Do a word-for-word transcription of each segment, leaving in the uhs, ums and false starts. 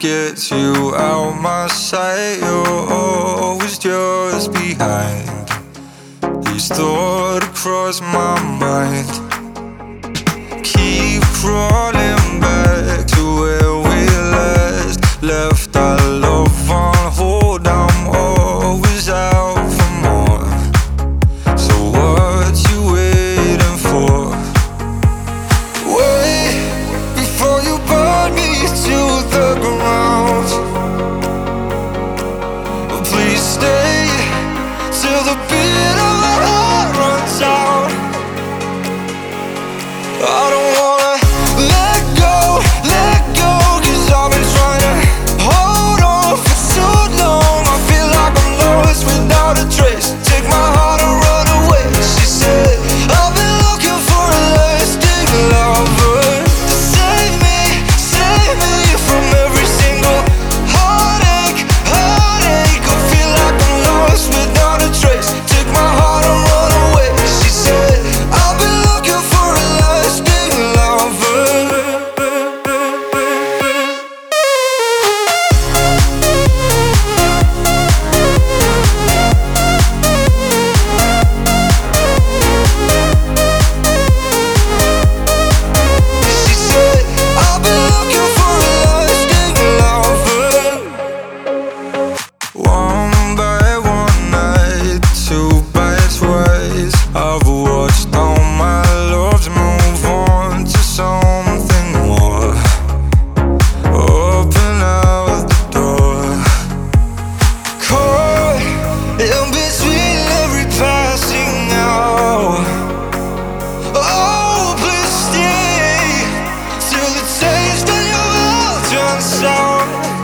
gets you out my sight. You're always just behind. Each thought across my mind. Keep crawling back to where we last left our love on hold. I'm always out for more. So what you waiting for? Wait before you burn me to the ground. Please stay till the beat of my heart runs out. I don't wanna let go, let go, cause I've been trying to hold on for too long. I feel like I'm lost without a trace. Take my heart and run away. She said, I've been looking for a lasting lover to save me, save me from every single heartache, heartache. I feel like I'm lost without a trace. Take my heart and run away. She said, I've been looking for a lasting lover. She said, I've been looking for a lasting lover. One by one night, two by twice, I've watched all my loves move on to something more. Open out the door. Caught in between every passing hour. Oh, please stay till the taste of your mouth turns sour.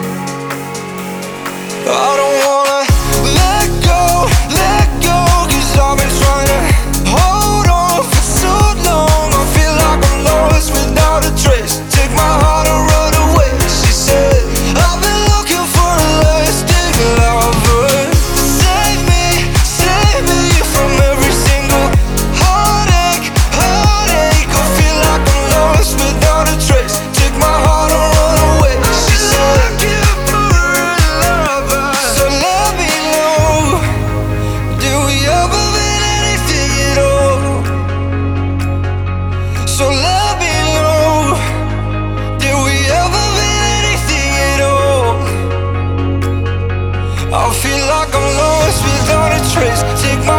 I don't wanna let go, let go, cause I've been trying to hold on for too long. I feel like I'm lost without a trace. Take my heart and run away. She said, I've been looking for a lasting lover to save me, save me from every single heartache, heartache. I feel like I'm lost without a trace. Take my heart and run away. She said, so let me know, did we ever mean anything at all? So let me know, did we ever mean anything at all? I feel like I'm lost without a trace. Take my